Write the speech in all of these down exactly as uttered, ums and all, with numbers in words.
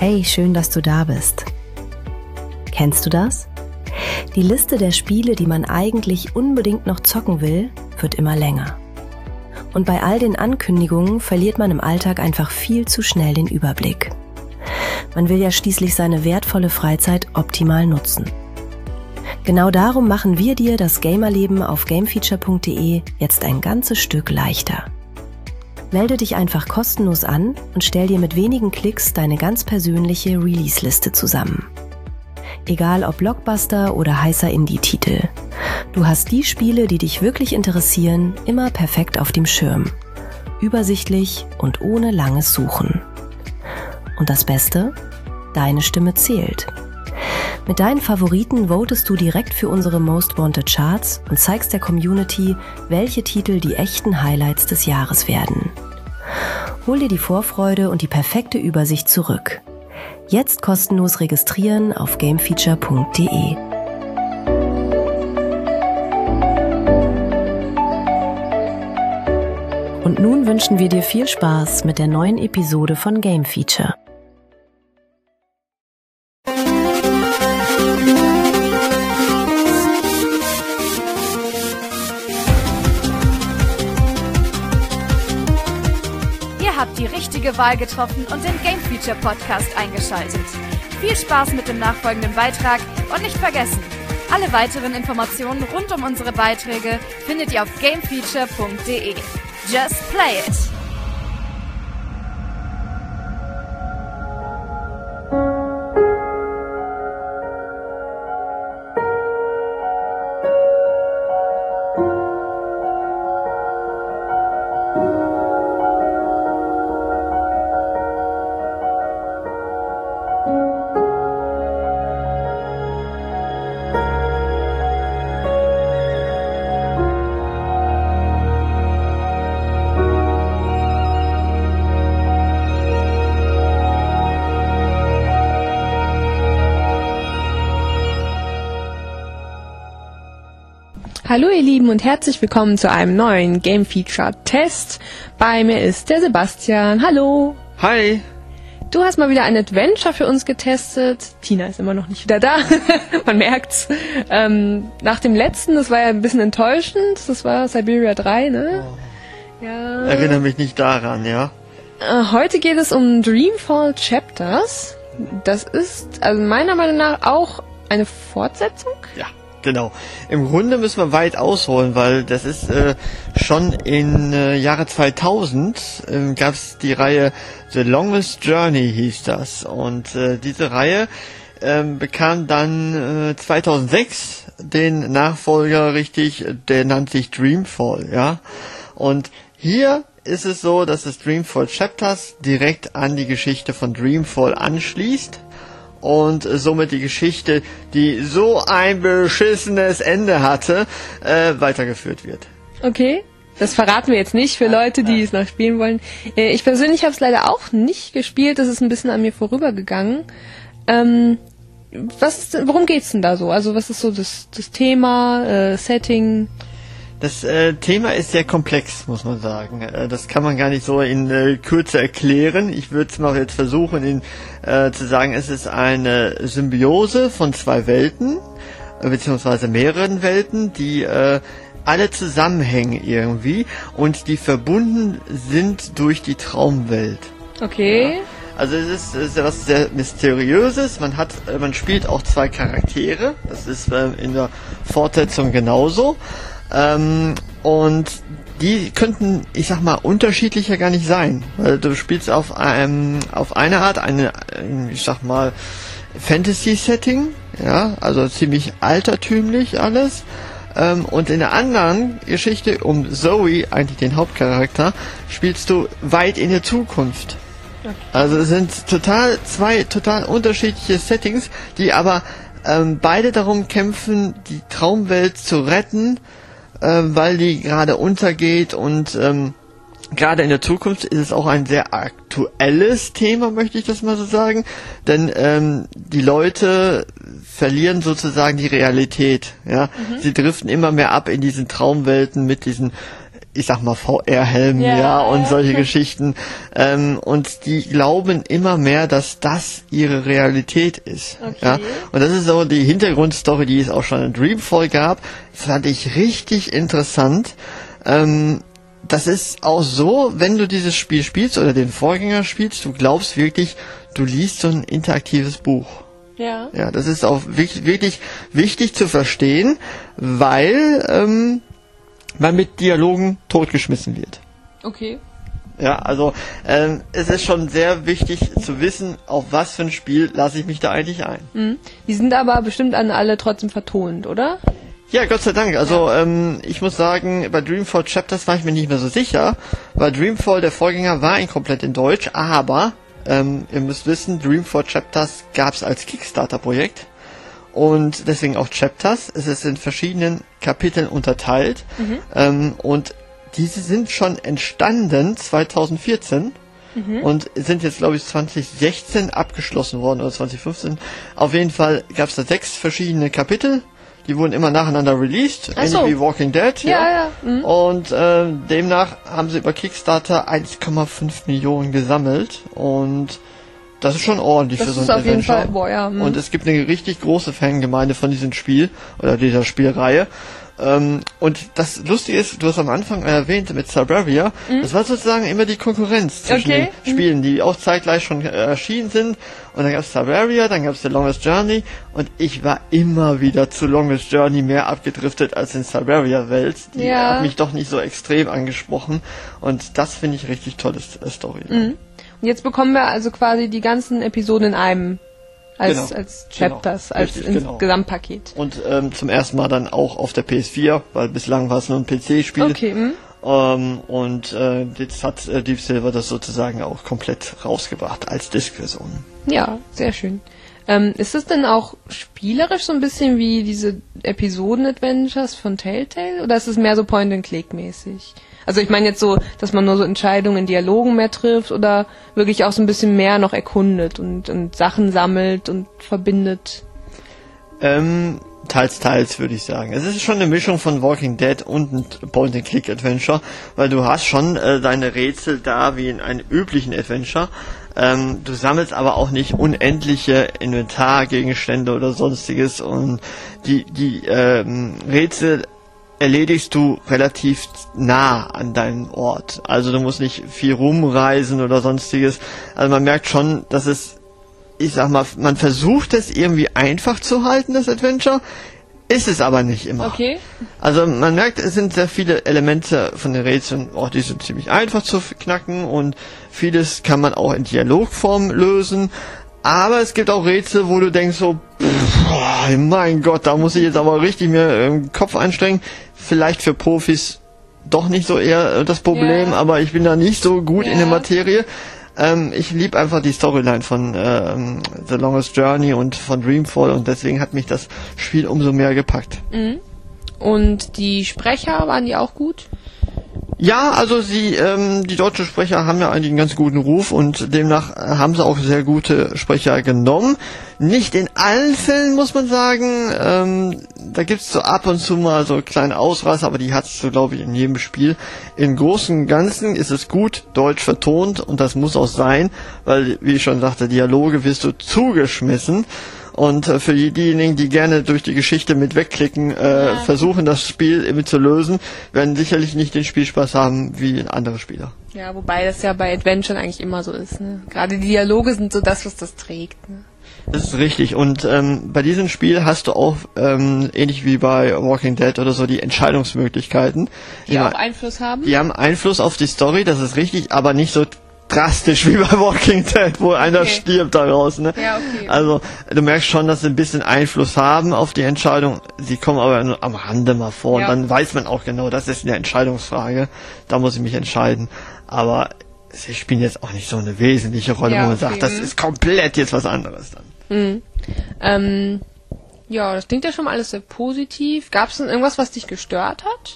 Hey, schön, dass du da bist. Kennst du das? Die Liste der Spiele, die man eigentlich unbedingt noch zocken will, wird immer länger. Und bei all den Ankündigungen verliert man im Alltag einfach viel zu schnell den Überblick. Man will ja schließlich seine wertvolle Freizeit optimal nutzen. Genau darum machen wir dir das Gamerleben auf gamefeature punkt de jetzt ein ganzes Stück leichter. Melde dich einfach kostenlos an und stell dir mit wenigen Klicks deine ganz persönliche Release-Liste zusammen. Egal ob Blockbuster oder heißer Indie-Titel. Du hast die Spiele, die dich wirklich interessieren, immer perfekt auf dem Schirm. Übersichtlich und ohne langes Suchen. Und das Beste? Deine Stimme zählt. Mit deinen Favoriten votest du direkt für unsere Most Wanted Charts und zeigst der Community, welche Titel die echten Highlights des Jahres werden. Hol dir die Vorfreude und die perfekte Übersicht zurück. Jetzt kostenlos registrieren auf gamefeature punkt de. Und nun wünschen wir dir viel Spaß mit der neuen Episode von Game Feature. Die richtige Wahl getroffen und den Game Feature Podcast eingeschaltet. Viel Spaß mit dem nachfolgenden Beitrag und nicht vergessen, alle weiteren Informationen rund um unsere Beiträge findet ihr auf gamefeature punkt de. Just play it! Hallo ihr Lieben und herzlich willkommen zu einem neuen Game Feature Test. Bei mir ist der Sebastian. Hallo. Hi. Du hast mal wieder ein Adventure für uns getestet. Tina ist immer noch nicht wieder da. Man merkt's. Ähm, nach dem letzten, das war ja ein bisschen enttäuschend. Das war Siberia drei, ne? Oh. Ja. Erinnere mich nicht daran, ja. Äh, heute geht es um Dreamfall Chapters. Das ist also meiner Meinung nach auch eine Fortsetzung. Ja. Genau. Im Grunde müssen wir weit ausholen, weil das ist äh, schon in äh, Jahre zweitausend äh, gab es die Reihe The Longest Journey hieß das und äh, diese Reihe äh, bekam dann äh, zweitausendsechs den Nachfolger richtig, der nannte sich Dreamfall, ja. Und hier ist es so, dass das Dreamfall Chapters direkt an die Geschichte von Dreamfall anschließt. Und somit die Geschichte, die so ein beschissenes Ende hatte, äh, weitergeführt wird. Okay, das verraten wir jetzt nicht für Leute, die es noch spielen wollen. Äh, ich persönlich habe es leider auch nicht gespielt, das ist ein bisschen an mir vorübergegangen. Ähm, was, worum geht's denn da so? Also was ist so das, das Thema, äh, Setting? Das äh, Thema ist sehr komplex, muss man sagen. Äh, das kann man gar nicht so in äh, Kürze erklären. Ich würde es mal jetzt versuchen, in, äh, zu sagen, es ist eine Symbiose von zwei Welten, äh, beziehungsweise mehreren Welten, die äh, alle zusammenhängen irgendwie und die verbunden sind durch die Traumwelt. Okay. Ja. Also es ist, es ist etwas sehr Mysteriöses. Man hat, äh, man spielt auch zwei Charaktere. Das ist äh, in der Fortsetzung genauso. Ähm, und die könnten, ich sag mal, unterschiedlicher gar nicht sein. Weil du spielst auf einem, auf eine Art, eine, ich sag mal, Fantasy-Setting, ja, also ziemlich altertümlich alles. Ähm, und in der anderen Geschichte um Zoe, eigentlich den Hauptcharakter, spielst du weit in der Zukunft. Okay. Also es sind total, zwei total unterschiedliche Settings, die aber ähm, beide darum kämpfen, die Traumwelt zu retten, weil die gerade untergeht und ähm, gerade in der Zukunft ist es auch ein sehr aktuelles Thema, möchte ich das mal so sagen, denn ähm, die Leute verlieren sozusagen die Realität, ja, mhm. Sie driften immer mehr ab in diesen Traumwelten mit diesen ich sag mal, V R-Helm, ja, ja, und solche Geschichten. Ähm, und die glauben immer mehr, dass das ihre Realität ist. Okay. Ja? Und das ist so die Hintergrundstory, die es auch schon in Dreamfall gab. Das fand ich richtig interessant. Ähm, das ist auch so, wenn du dieses Spiel spielst oder den Vorgänger spielst, du glaubst wirklich, du liest so ein interaktives Buch. Ja. Ja, das ist auch wirklich, wirklich wichtig zu verstehen, weil ähm, man mit Dialogen totgeschmissen wird. Okay. Ja, also ähm, es ist schon sehr wichtig zu wissen, auf was für ein Spiel lasse ich mich da eigentlich ein. Mhm. Die sind aber bestimmt an alle trotzdem vertont, oder? Ja, Gott sei Dank. Also ja. ähm, ich muss sagen, bei Dreamfall Chapters war ich mir nicht mehr so sicher, weil Dreamfall, der Vorgänger, war ein komplett in Deutsch, aber ähm, ihr müsst wissen, Dreamfall Chapters gab es als Kickstarter-Projekt. Und deswegen auch Chapters. Es ist in verschiedenen Kapiteln unterteilt. Mhm. Ähm, und diese sind schon entstanden zwanzig vierzehn mhm. und sind jetzt, glaube ich, zwanzig sechzehn abgeschlossen worden oder zwanzig fünfzehn. Auf jeden Fall gab es da sechs verschiedene Kapitel. Die wurden immer nacheinander released, ähnlich so. Wie Walking Dead. Ja, ja. ja. Mhm. Und äh, demnach haben sie über Kickstarter eins Komma fünf Millionen gesammelt. Und das ist schon ordentlich das für so ein ist auf Adventure. Jeden Fall, boah, ja. Und es gibt eine richtig große Fangemeinde von diesem Spiel oder dieser Spielreihe. Ähm, und das Lustige ist, du hast am Anfang erwähnt mit Cyberia, mhm. das war sozusagen immer die Konkurrenz zwischen okay. den Spielen, die auch zeitgleich schon äh, erschienen sind. Und dann gab es Cyberia, dann gab es The Longest Journey und ich war immer wieder zu Longest Journey mehr abgedriftet als in Cyberia-Welt. Die ja. hat mich doch nicht so extrem angesprochen und das finde ich richtig tolles äh, Story. Mhm. Und jetzt bekommen wir also quasi die ganzen Episoden in einem. Als, genau. als Chapters, genau. als Richtig, ins genau. Gesamtpaket. Und ähm, zum ersten Mal dann auch auf der P S vier, weil bislang war es nur ein P C-Spiel. Okay. Mh. Ähm, und äh, jetzt hat äh, Deep Silver das sozusagen auch komplett rausgebracht als Disk-Version. Ja, sehr schön. Ähm, ist es denn auch spielerisch so ein bisschen wie diese Episoden-Adventures von Telltale? Oder ist es mehr so Point-and-Click-mäßig? Also ich meine jetzt so, dass man nur so Entscheidungen in Dialogen mehr trifft oder wirklich auch so ein bisschen mehr noch erkundet und, und Sachen sammelt und verbindet? Ähm, teils, teils würde ich sagen. Es ist schon eine Mischung von Walking Dead und ein Point-and-Click-Adventure, weil du hast schon äh, deine Rätsel da wie in einem üblichen Adventure. Ähm, du sammelst aber auch nicht unendliche Inventargegenstände oder sonstiges und die, die ähm, Rätsel erledigst du relativ nah an deinem Ort. Also du musst nicht viel rumreisen oder sonstiges. Also man merkt schon, dass es, ich sag mal, man versucht es irgendwie einfach zu halten, das Adventure, ist es aber nicht immer. Okay. Also man merkt, es sind sehr viele Elemente von den Rätseln, oh, die sind ziemlich einfach zu knacken und vieles kann man auch in Dialogform lösen. Aber es gibt auch Rätsel, wo du denkst so, pff, mein Gott, da muss ich jetzt aber richtig mir im Kopf anstrengen. Vielleicht für Profis doch nicht so eher das Problem, ja. aber ich bin da nicht so gut ja. in der Materie. Ähm, ich liebe einfach die Storyline von ähm, The Longest Journey und von Dreamfall und deswegen hat mich das Spiel umso mehr gepackt. Mhm. Und die Sprecher, waren die auch gut? Ja, also sie, ähm, die deutschen Sprecher haben ja eigentlich einen ganz guten Ruf und demnach haben sie auch sehr gute Sprecher genommen. Nicht in allen Fällen, muss man sagen. Ähm, da gibt's so ab und zu mal so kleine Ausreißer, aber die hat's so, glaube ich, in jedem Spiel. Im Großen und Ganzen ist es gut deutsch vertont und das muss auch sein, weil, wie ich schon sagte, Dialoge wirst du zugeschmissen. Und äh, für diejenigen, die gerne durch die Geschichte mit wegklicken, äh, ja. versuchen, das Spiel irgendwie zu lösen, werden sicherlich nicht den Spielspaß haben wie andere Spieler. Ja, wobei das ja bei Adventure eigentlich immer so ist. Ne? Gerade die Dialoge sind so das, was das trägt. Ne? Das ist richtig. Und ähm, bei diesem Spiel hast du auch, ähm, ähnlich wie bei Walking Dead oder so, die Entscheidungsmöglichkeiten. Die, die auch Einfluss haben? Die haben Einfluss auf die Story, das ist richtig, aber nicht so drastisch wie bei Walking Dead, wo einer okay. stirbt daraus. Ne? Ja, okay. Also du merkst schon, dass sie ein bisschen Einfluss haben auf die Entscheidung. Sie kommen aber nur am Rande mal vor. Ja. Und dann weiß man auch genau, das ist eine Entscheidungsfrage. Da muss ich mich entscheiden. Aber sie spielen jetzt auch nicht so eine wesentliche Rolle, ja, wo man okay. sagt, das ist komplett jetzt was anderes dann. Mhm. Ähm, ja, das klingt ja schon mal alles sehr positiv. Gab es denn irgendwas, was dich gestört hat?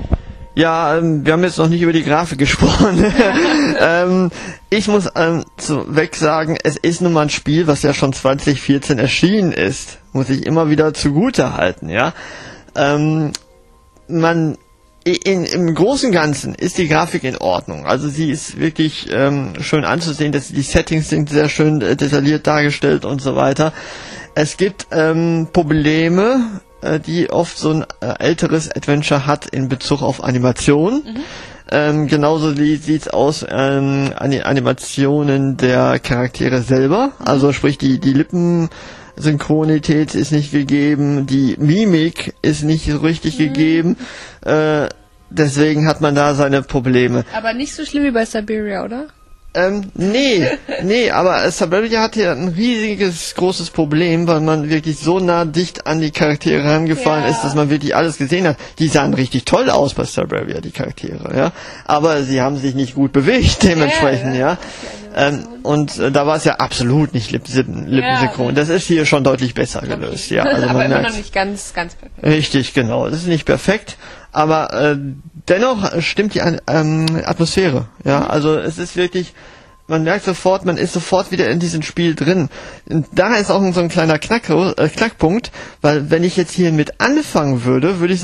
Ja, ähm, wir haben jetzt noch nicht über die Grafik gesprochen. ähm, ich muss ähm, weg sagen, es ist nun mal ein Spiel, was ja schon zwanzig vierzehn erschienen ist. Muss ich immer wieder zugute halten, ja. Ähm, man in, im Großen und Ganzen ist die Grafik in Ordnung. Also sie ist wirklich ähm, schön anzusehen, dass die Settings sind sehr schön äh, detailliert dargestellt und so weiter. Es gibt ähm, Probleme, äh, die oft so ein äh, älteres Adventure hat in Bezug auf Animation. Mhm. Ähm, genauso wie sieht's aus ähm, an den Animationen der Charaktere selber. Also sprich die die Lippensynchronität ist nicht gegeben, die Mimik ist nicht so richtig mhm. gegeben. Äh, deswegen hat man da seine Probleme. Aber nicht so schlimm wie bei Siberia, oder? Ähm, nee, nee, aber Siberia hat hier ein riesiges, großes Problem, weil man wirklich so nah dicht an die Charaktere rangefahren ja. ist, dass man wirklich alles gesehen hat. Die sahen richtig toll aus bei Siberia, die Charaktere, ja. Aber sie haben sich nicht gut bewegt, dementsprechend, ja. ja. Ähm, und äh, da war es ja absolut nicht Lipp lippensynchron. Ja. Das ist hier schon deutlich besser gelöst, okay. ja. Also aber man immer merkt, noch nicht ganz, ganz perfekt. Richtig, genau. Das ist nicht perfekt, aber äh, dennoch stimmt die ähm, Atmosphäre. Ja, mhm. also es ist wirklich, man merkt sofort, man ist sofort wieder in diesem Spiel drin. Und da ist auch so ein kleiner Knack, äh, Knackpunkt, weil wenn ich jetzt hier mit anfangen würde, würde ich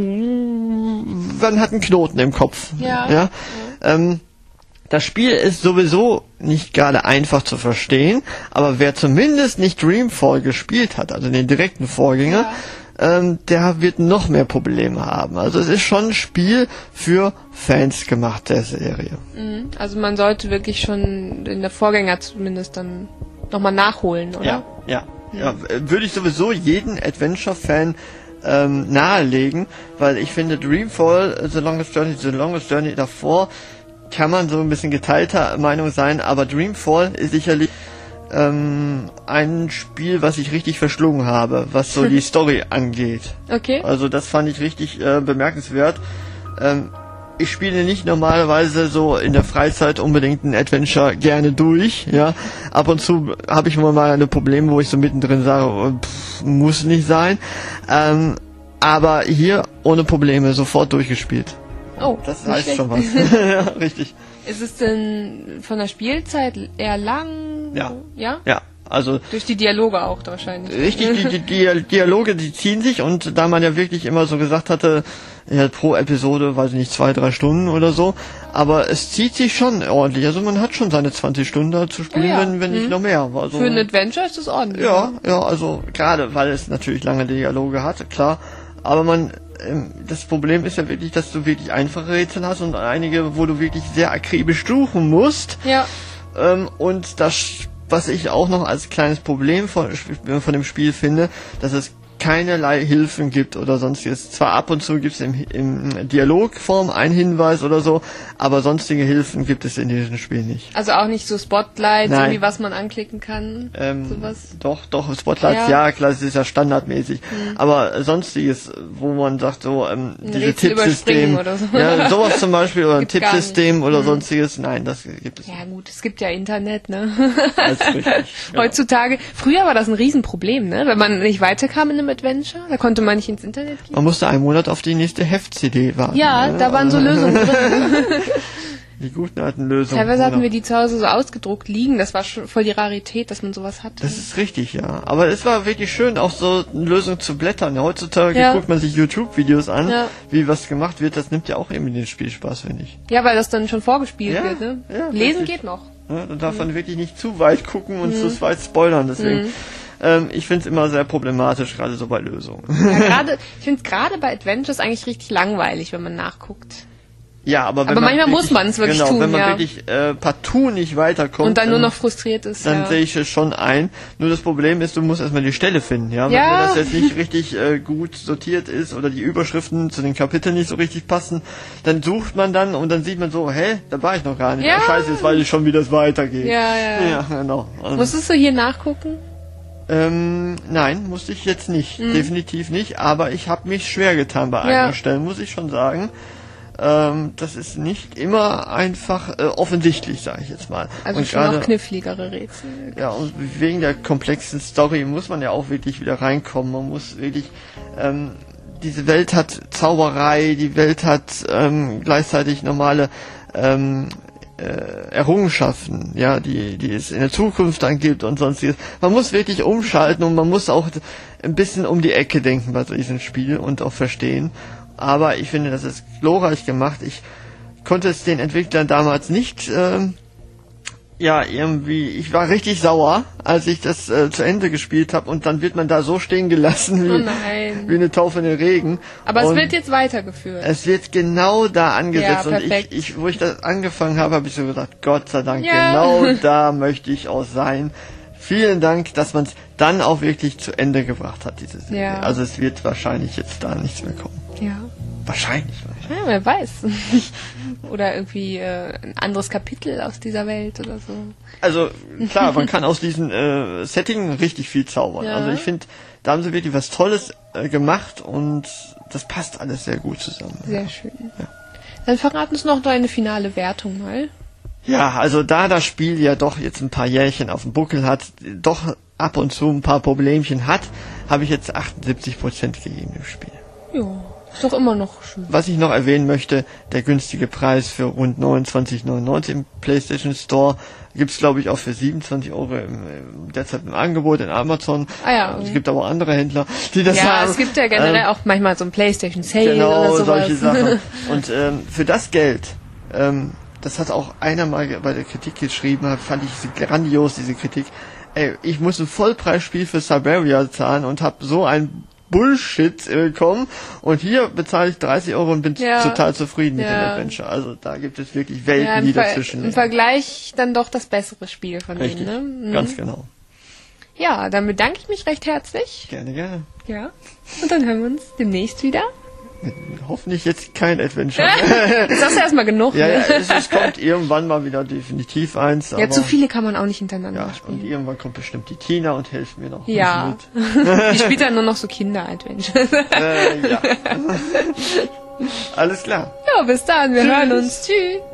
sagen, man hat einen Knoten im Kopf. Ja. ja? ja. Ähm, Das Spiel ist sowieso nicht gerade einfach zu verstehen, aber wer zumindest nicht Dreamfall gespielt hat, also den direkten Vorgänger, ja. ähm, der wird noch mehr Probleme haben. Also es ist schon ein Spiel für Fans gemacht, der Serie. Also man sollte wirklich schon in der Vorgänger zumindest dann nochmal nachholen, oder? Ja, ja, ja. ja. Würde ich sowieso jeden Adventure-Fan ähm, nahelegen, weil ich finde Dreamfall, The Longest Journey, The Longest Journey davor, kann man so ein bisschen geteilter Meinung sein, aber Dreamfall ist sicherlich ähm, ein Spiel, was ich richtig verschlungen habe, was so die Story angeht. Okay. Also das fand ich richtig äh, bemerkenswert. Ähm, ich spiele nicht normalerweise so in der Freizeit unbedingt ein Adventure gerne durch, ja. Ab und zu habe ich immer mal eine Probleme, wo ich so mittendrin sage, pff, muss nicht sein. Ähm, aber hier ohne Probleme sofort durchgespielt. Oh, das heißt schlecht. Schon was. Ja, richtig. Ist es denn von der Spielzeit eher lang? Ja. Ja? Ja, also... Durch die Dialoge auch wahrscheinlich. Richtig, die, die, die Dialoge, die ziehen sich, und da man ja wirklich immer so gesagt hatte, ja, pro Episode, weiß ich nicht, zwei, drei Stunden oder so, aber es zieht sich schon ordentlich. Also man hat schon seine zwanzig Stunden da zu spielen, oh ja. wenn, wenn nicht hm. noch mehr. Also, für ein Adventure ist das ordentlich. Ja, ja, also gerade, weil es natürlich lange Dialoge hat, klar, aber man... Das Problem ist ja wirklich, dass du wirklich einfache Rätsel hast und einige, wo du wirklich sehr akribisch suchen musst. Ja. Ähm, und das, was ich auch noch als kleines Problem von, von dem Spiel finde, dass es keinerlei Hilfen gibt oder sonstiges. Zwar ab und zu gibt es im, im Dialogform einen Hinweis oder so, aber sonstige Hilfen gibt es in diesem Spiel nicht. Also auch nicht so Spotlights, Nein. irgendwie was man anklicken kann? Ähm, sowas? Doch, doch, Spotlights, ja, ja klar, das ist ja standardmäßig. Hm. Aber sonstiges, wo man sagt, so, ähm, ein diese Tippsystem, oder so. Ja, sowas zum Beispiel, oder ein Tippsystem oder hm. sonstiges, nein, das gibt es ja, nicht. Ja gut, es gibt ja Internet, ne? Das ist richtig. Genau. Heutzutage, früher war das ein Riesenproblem, ne? Wenn man nicht weiterkam in einem Adventure, da konnte man nicht ins Internet gehen. Man musste einen Monat auf die nächste Heft-C D warten. Ja, ne? Da waren so Lösungen drin. Die guten alten Lösungen. Teilweise hatten wir die zu Hause so ausgedruckt liegen, das war schon voll die Rarität, dass man sowas hatte. Das ist richtig, ja. Aber es war wirklich schön, auch so eine Lösung zu blättern. Heutzutage ja. guckt man sich YouTube-Videos an, ja. wie was gemacht wird. Das nimmt ja auch eben den Spielspaß, finde ich. Ja, weil das dann schon vorgespielt ja, wird, ne? Ja, Lesen richtig. geht noch. Ja, dann darf mhm. man wirklich nicht zu weit gucken und mhm. zu weit spoilern, deswegen... Mhm. Ähm, ich finde es immer sehr problematisch, gerade so bei Lösungen. Ja, gerade, ich finde es gerade bei Adventures eigentlich richtig langweilig, wenn man nachguckt. Ja, aber, wenn aber man manchmal wirklich, muss man es wirklich genau, tun, wenn man ja. wirklich äh, partout nicht weiterkommt und dann nur noch frustriert ist, dann ja. sehe ich es schon ein. Nur das Problem ist, du musst erstmal die Stelle finden, ja. Wenn ja. das jetzt nicht richtig äh, gut sortiert ist oder die Überschriften zu den Kapiteln nicht so richtig passen, dann sucht man dann und dann sieht man so, hä, da war ich noch gar nicht. Ja. Oh, scheiße, jetzt weiß ich schon, wie das weitergeht. Ja, ja. Ja, genau. Also, musstest du hier nachgucken? Ähm, nein, musste ich jetzt nicht. Mhm. Definitiv nicht. Aber ich habe mich schwer getan bei ja. einigen Stellen, muss ich schon sagen. Ähm, das ist nicht immer einfach äh, offensichtlich, sage ich jetzt mal. Also und schon grade, noch kniffligere Rätsel. Ja, und wegen der komplexen Story muss man ja auch wirklich wieder reinkommen. Man muss wirklich... Ähm, diese Welt hat Zauberei, die Welt hat ähm, gleichzeitig normale... Ähm, Errungenschaften, ja, die, die es in der Zukunft dann gibt und sonstiges. Man muss wirklich umschalten und man muss auch ein bisschen um die Ecke denken bei diesem Spiel und auch verstehen. aber ich finde, das ist glorreich gemacht. Ich konnte es den Entwicklern damals nicht, ähm, ja, irgendwie, ich war richtig sauer, als ich das äh, zu Ende gespielt habe und dann wird man da so stehen gelassen wie, Oh nein. wie eine Taufe in den Regen. Aber und es wird jetzt weitergeführt. es wird genau da angesetzt Ja, und ich, perfekt. ich, wo ich das angefangen habe, habe ich so gedacht, Gott sei Dank, Ja. genau da möchte ich auch sein. Vielen Dank, dass man es dann auch wirklich zu Ende gebracht hat, diese Serie. Ja. Also es wird wahrscheinlich jetzt da nichts mehr kommen. Ja. Wahrscheinlich. Ja, wer weiß. Oder irgendwie äh, ein anderes Kapitel aus dieser Welt oder so. Also klar, man kann aus diesem äh, Setting richtig viel zaubern. Ja. Also ich finde, da haben sie wirklich was Tolles äh, gemacht und das passt alles sehr gut zusammen. Sehr schön. Ja. Dann verrat uns noch deine finale Wertung mal. Ja, also da das Spiel ja doch jetzt ein paar Jährchen auf dem Buckel hat, doch ab und zu ein paar Problemchen hat, habe ich jetzt achtundsiebzig Prozent gegeben im Spiel. Ja, ist doch immer noch schön. Was ich noch erwähnen möchte, der günstige Preis für rund neunundzwanzig neunundneunzig im PlayStation Store gibt's glaube ich auch für siebenundzwanzig Euro im, im, derzeit im Angebot in Amazon. Ah ja, okay. Es gibt aber auch andere Händler, die das Ja, haben. es gibt ja generell Ähm, auch manchmal so ein PlayStation Sale Genau, oder sowas. solche Sachen. Und ähm, für das Geld, ähm, das hat auch einer mal ge- bei der Kritik geschrieben, fand ich sie grandios, diese Kritik. Ey, ich muss ein Vollpreisspiel für Siberia zahlen und habe so ein Bullshit äh, bekommen und hier bezahle ich dreißig Euro und bin Ja. total zufrieden mit Ja. dem Adventure. Also da gibt es wirklich Welten, Ja, im, die Ver dazwischen im liegen. Vergleich dann doch das bessere Spiel von Richtig, denen, ne? Mhm. ganz genau. Ja, dann bedanke ich mich recht herzlich. Gerne, gerne. Ja. Und dann hören wir uns demnächst wieder. Hoffentlich jetzt kein Adventure. Jetzt hast du erstmal genug. ja, ne? ja es, es kommt irgendwann mal wieder definitiv eins. Ja, aber, zu viele kann man auch nicht hintereinander Ja, und spielen. irgendwann kommt bestimmt die Tina und hilft mir noch. ein Ja. bisschen mit. Die spielt dann nur noch so Kinder-Adventures. Äh, ja. Alles klar. Ja, bis dann. Wir Tschüss. hören uns. Tschüss.